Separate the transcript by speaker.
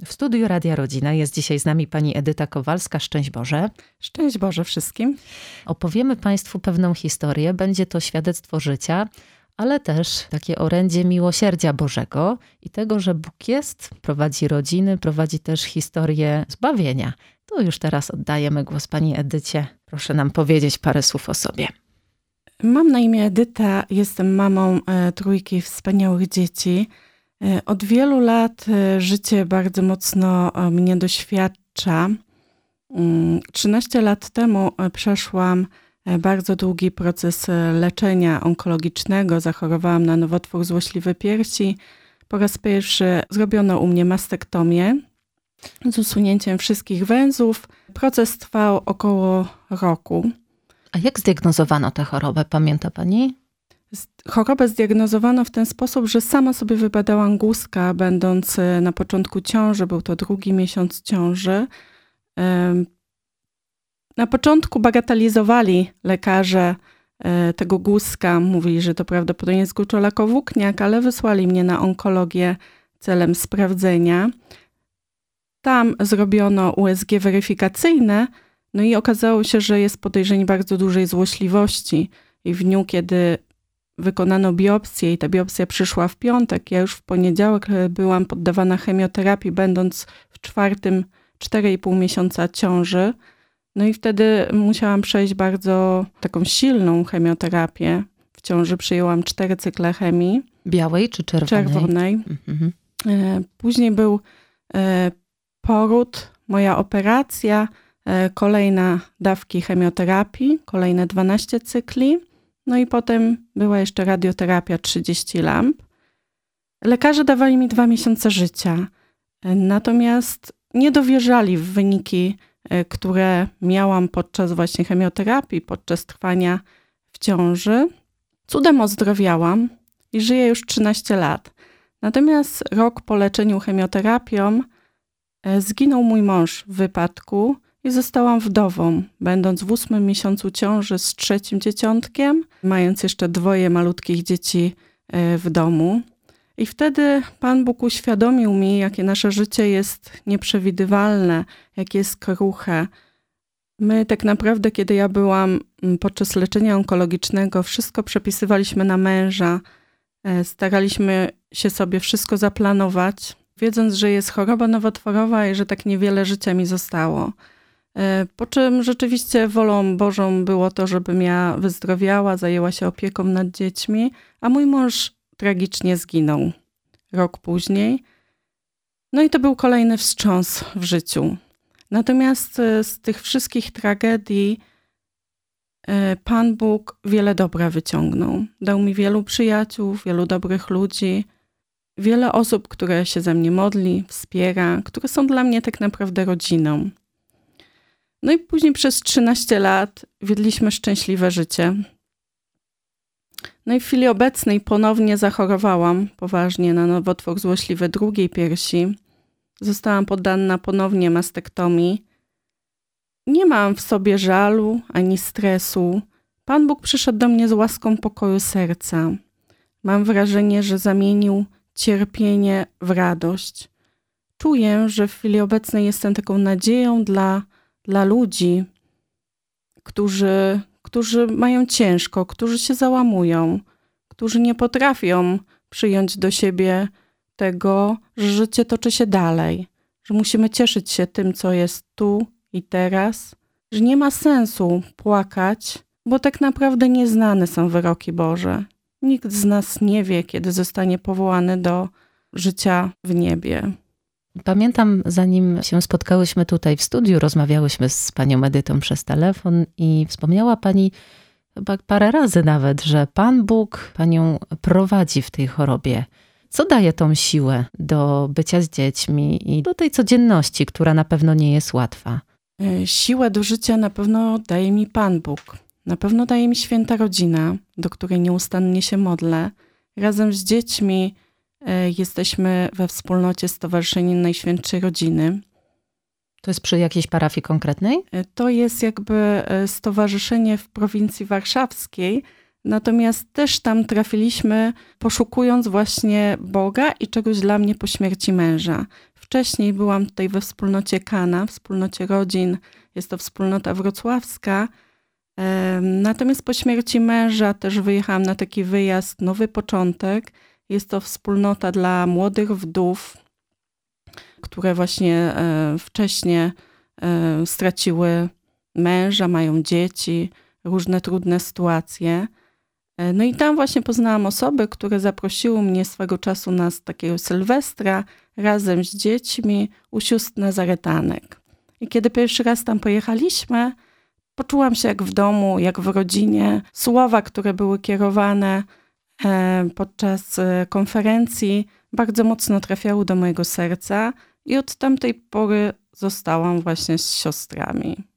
Speaker 1: W studiu Radia Rodzina jest dzisiaj z nami pani Edyta Kowalska. Szczęść Boże.
Speaker 2: Szczęść Boże wszystkim.
Speaker 1: Opowiemy Państwu pewną historię. Będzie to świadectwo życia, ale też takie orędzie miłosierdzia Bożego i tego, że Bóg jest, prowadzi rodziny, prowadzi też historię zbawienia. To już teraz oddajemy głos pani Edycie. Proszę nam powiedzieć parę słów o sobie.
Speaker 2: Mam na imię Edyta, jestem mamą trójki wspaniałych dzieci. Od wielu lat życie bardzo mocno mnie doświadcza. 13 lat temu przeszłam bardzo długi proces leczenia onkologicznego. Zachorowałam na nowotwór złośliwy piersi. Po raz pierwszy zrobiono u mnie mastektomię z usunięciem wszystkich węzłów. Proces trwał około roku.
Speaker 1: A jak zdiagnozowano tę chorobę, pamięta pani?
Speaker 2: Chorobę zdiagnozowano w ten sposób, że sama sobie wybadałam guzka, będąc na początku ciąży. Był to 2. miesiąc ciąży. Na początku bagatelizowali lekarze tego guzka. Mówili, że to prawdopodobnie jest gruczołakowłókniak, ale wysłali mnie na onkologię celem sprawdzenia. Tam zrobiono USG weryfikacyjne, no i okazało się, że jest podejrzenie bardzo dużej złośliwości. I w dniu, kiedy wykonano biopsję i ta biopsja przyszła w piątek, ja już w poniedziałek byłam poddawana chemioterapii, będąc w 4,5 miesiąca ciąży. No i wtedy musiałam przejść bardzo taką silną chemioterapię. W ciąży przyjęłam 4 cykle chemii.
Speaker 1: Białej czy czerwonej?
Speaker 2: Czerwonej. Mhm. Później był poród, moja operacja, kolejne dawki chemioterapii, kolejne 12 cykli. No i potem była jeszcze radioterapia 30 lamp. Lekarze dawali mi 2 miesiące życia. Natomiast nie dowierzali w wyniki, które miałam podczas właśnie chemioterapii, podczas trwania w ciąży. Cudem ozdrowiałam i żyję już 13 lat. Natomiast rok po leczeniu chemioterapią zginął mój mąż w wypadku i zostałam wdową, będąc w 8. miesiącu ciąży z 3. dzieciątkiem, mając jeszcze 2 malutkich dzieci w domu. I wtedy Pan Bóg uświadomił mi, jakie nasze życie jest nieprzewidywalne, jakie jest kruche. My tak naprawdę, kiedy ja byłam podczas leczenia onkologicznego, wszystko przepisywaliśmy na męża. Staraliśmy się sobie wszystko zaplanować, wiedząc, że jest choroba nowotworowa i że tak niewiele życia mi zostało. Po czym rzeczywiście wolą Bożą było to, żebym ja wyzdrowiała, zajęła się opieką nad dziećmi, a mój mąż tragicznie zginął rok później. No i to był kolejny wstrząs w życiu. Natomiast z tych wszystkich tragedii Pan Bóg wiele dobra wyciągnął. Dał mi wielu przyjaciół, wielu dobrych ludzi, wiele osób, które się ze mnie modli, wspiera, które są dla mnie tak naprawdę rodziną. No i później przez 13 lat wiedliśmy szczęśliwe życie. No i w chwili obecnej ponownie zachorowałam poważnie na nowotwór złośliwy drugiej piersi. Zostałam poddana ponownie mastektomii. Nie mam w sobie żalu ani stresu. Pan Bóg przyszedł do mnie z łaską pokoju serca. Mam wrażenie, że zamienił cierpienie w radość. Czuję, że w chwili obecnej jestem taką nadzieją dla ludzi, którzy mają ciężko, którzy się załamują, którzy nie potrafią przyjąć do siebie tego, że życie toczy się dalej, że musimy cieszyć się tym, co jest tu i teraz, że nie ma sensu płakać, bo tak naprawdę nieznane są wyroki Boże. Nikt z nas nie wie, kiedy zostanie powołany do życia w niebie.
Speaker 1: Pamiętam, zanim się spotkałyśmy tutaj w studiu, rozmawiałyśmy z panią Edytą przez telefon i wspomniała pani chyba parę razy nawet, że Pan Bóg panią prowadzi w tej chorobie. Co daje tą siłę do bycia z dziećmi i do tej codzienności, która na pewno nie jest łatwa?
Speaker 2: Siłę do życia na pewno daje mi Pan Bóg. Na pewno daje mi święta rodzina, do której nieustannie się modlę. Razem z dziećmi jesteśmy we wspólnocie Stowarzyszenia Najświętszej Rodziny.
Speaker 1: To jest przy jakiejś parafii konkretnej?
Speaker 2: To jest jakby stowarzyszenie w prowincji warszawskiej, natomiast też tam trafiliśmy poszukując właśnie Boga i czegoś dla mnie po śmierci męża. W Wcześniej byłam tutaj we wspólnocie Kana, wspólnocie rodzin. Jest to wspólnota wrocławska. Natomiast po śmierci męża też wyjechałam na taki wyjazd Nowy Początek. Jest to wspólnota dla młodych wdów, które właśnie wcześniej straciły męża, mają dzieci, różne trudne sytuacje. No i tam właśnie poznałam osoby, które zaprosiły mnie swego czasu na takiego Sylwestra razem z dziećmi u sióstr Nazaretanek. I kiedy pierwszy raz tam pojechaliśmy, poczułam się jak w domu, jak w rodzinie. Słowa, które były kierowane podczas konferencji, bardzo mocno trafiały do mojego serca i od tamtej pory zostałam właśnie z siostrami.